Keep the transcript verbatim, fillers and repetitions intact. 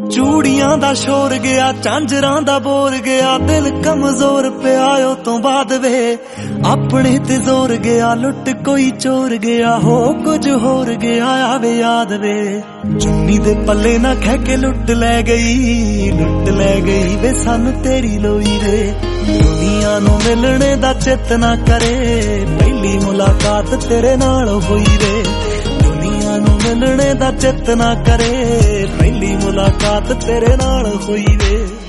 ਚੂੜੀਆਂ ਦਾ ਸ਼ੋਰ ਗਿਆ, ਝਾਂਜਰਾਂ ਦਾ ਬੋਰ ਗਿਆ, ਦਿਲ ਕਮਜ਼ੋਰ ਪਿਆ ਓ ਤੋਂ ਬਾਅਦ ਵੇ। ਆਪਣੇ ਤੇ ਜ਼ੋਰ ਗਿਆ, ਲੁੱਟ ਕੋਈ ਚੋਰ ਗਿਆ, ਹੋ ਕੁਝ ਹੋਰ ਗਿਆ ਆਵੇ ਯਾਦ ਵੇ। ਚੁੰਨੀ ਦੇ ਪੱਲੇ ਨਾ ਖਹਿ ਕੇ ਲੁੱਟ ਲੈ ਗਈ, ਲੁੱਟ ਲੈ ਗਈ ਵੇ ਸਾਨੂੰ ਤੇਰੀ ਲੋਈ ਵੇ। ਦੁਨੀਆ ਨੂੰ ਮਿਲਣੇ ਦਾ ਚਿੱਤ ਨਾ ਕਰੇ, ਪਹਿਲੀ ਮੁਲਾਕਾਤ ਤੇਰੇ ਨਾਲ ਹੋਈ ਵੇ। ਦੁਨੀਆ ਨੂੰ ਮਿਲਣੇ ਦਾ ਚਿੱਤ ਨਾ ਕਰੇ, ਪਹਿਲੀ ਮੁਲਾਕਾਤ ਤੇਰੇ ਨਾਲ ਹੋਈ ਵੇ।